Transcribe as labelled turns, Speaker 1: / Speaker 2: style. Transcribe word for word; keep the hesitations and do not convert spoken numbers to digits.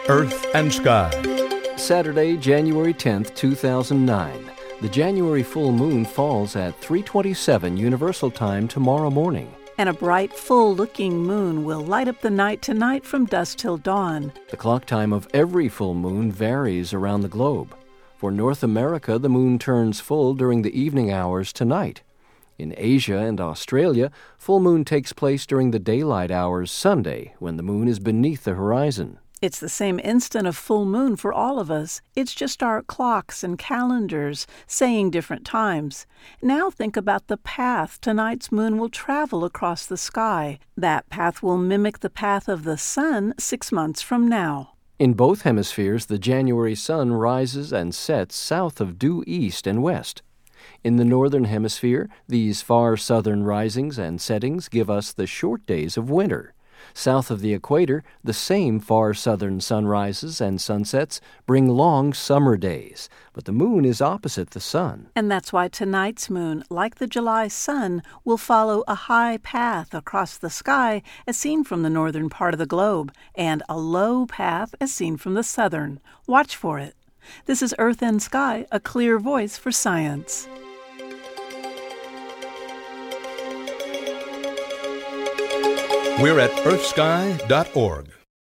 Speaker 1: Earth and Sky.
Speaker 2: Saturday, January tenth, two thousand nine. The January full moon falls at three twenty-seven Universal Time tomorrow morning.
Speaker 3: And a bright, full-looking moon will light up the night tonight from dusk till dawn.
Speaker 2: The clock time of every full moon varies around the globe. For North America, the moon turns full during the evening hours tonight. In Asia and Australia, full moon takes place during the daylight hours Sunday, when the moon is beneath the horizon.
Speaker 3: It's the same instant of full moon for all of us. It's just our clocks and calendars saying different times. Now think about the path tonight's moon will travel across the sky. That path will mimic the path of the sun six months from now.
Speaker 2: In both hemispheres, the January sun rises and sets south of due east and west. In the northern hemisphere, these far southern risings and settings give us the short days of winter. South of the equator, the same far southern sunrises and sunsets bring long summer days, but the moon is opposite the sun.
Speaker 3: And that's why tonight's moon, like the July sun, will follow a high path across the sky as seen from the northern part of the globe, and a low path as seen from the southern. Watch for it. This is Earth and Sky, a clear voice for science.
Speaker 1: We're at earth sky dot org.